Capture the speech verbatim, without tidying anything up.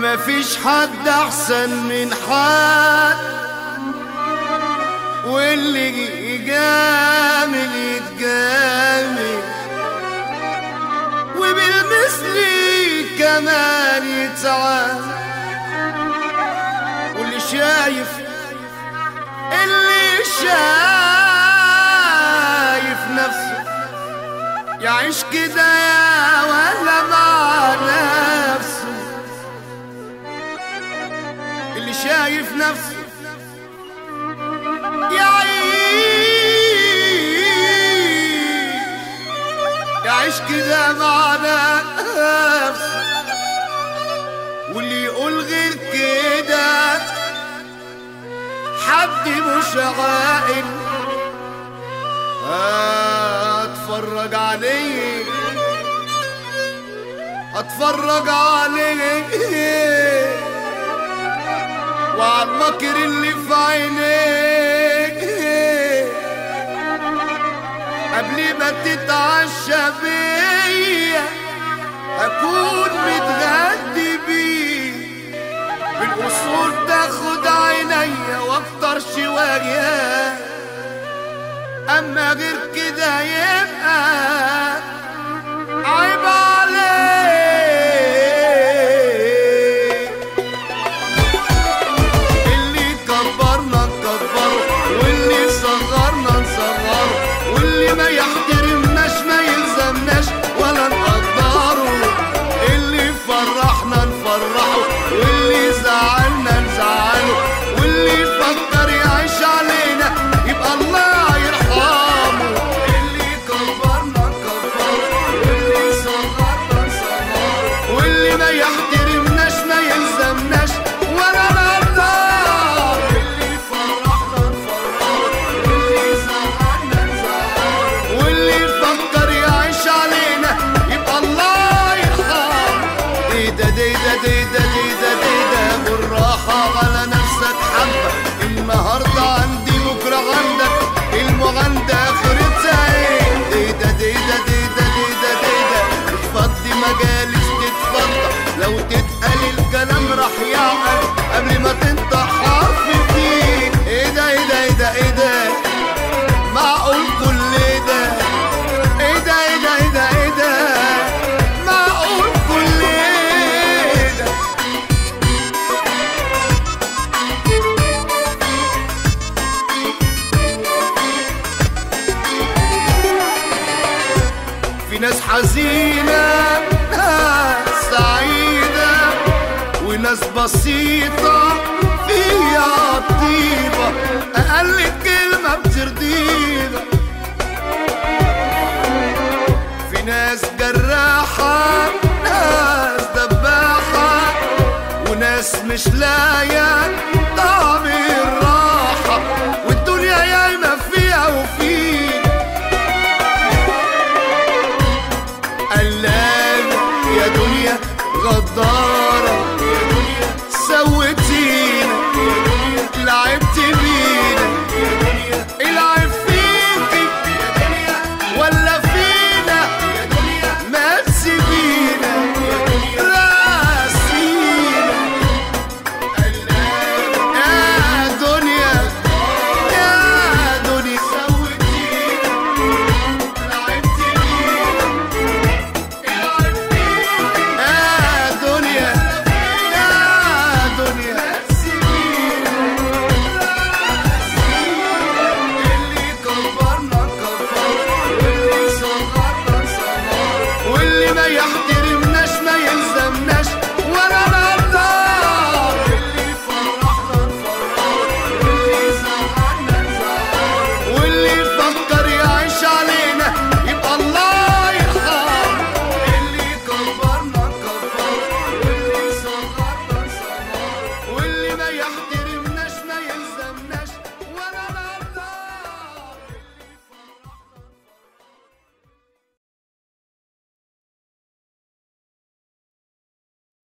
مفيش حد احسن من حد، واللي يجامل يتجامل، وبالمثل كمان يتعامل. واللي شايف اللي شايف نفسه يعيش كده يا ولا مع نفسه. اللي شايف نفسه يعيش يعيش كده مع نفسه. واللي يقول غير كده حد مش عاقل. اتفرج عليه اتفرج عليه وعلى المكر اللي في عينيك قبل ما تتعشى بيا اكون متغدي بيه. بالاصول تاخد عينيا واكتر شوية، اما غير كده يبقى عيب عليك. اللي كبرنا نكبره، واللي صغرنا نصغره، واللي ما يحترمناش ما يلزمناش ولا نقدره. اللي فرحنا نفرحه، واللي زعلنا نزعله، واللي يفكر يعيش علينا يبقى الله يرحمه. اللي كبرنا نكبره، واللي صغرنا نصغره، واللي ما يحترمناش ما يلزمناش ولا نقدر. اللي فرحنا نفرحه، واللي زعلنا نزعله، واللي يفكر يعيش علينا يبقى الله يرحمه. ديدا ديدا ديدا ديدا ديدا بالراحة على نفسك حبة. النهاردة عندي بكرة عندك، المغندة آخرتها ايه؟ ديدا ديدا ديدا ديدا ديدا بتفضي مجالس تتفضى. لو تتقل الكلام راح يعقل قبل ما تنطق حرف فيه. ايه ده ايه ده ايه ده ايه ده معقول كل ده؟ ايه ده ايه ده ايه ده ايه ده معقول كل ده؟ في ناس حزينة ناس سعيدة، وناس بسيطة فيها طيبة، أقل كلمة بترضينا. في ناس جراحة ناس دباحة، وناس مش لاقية طعم الراحة، والدنيا يايمة فيها وفينا. قلابة يا دنيا غدارة، يا دنيا سوتينا، يا دنيا لعبت بينا.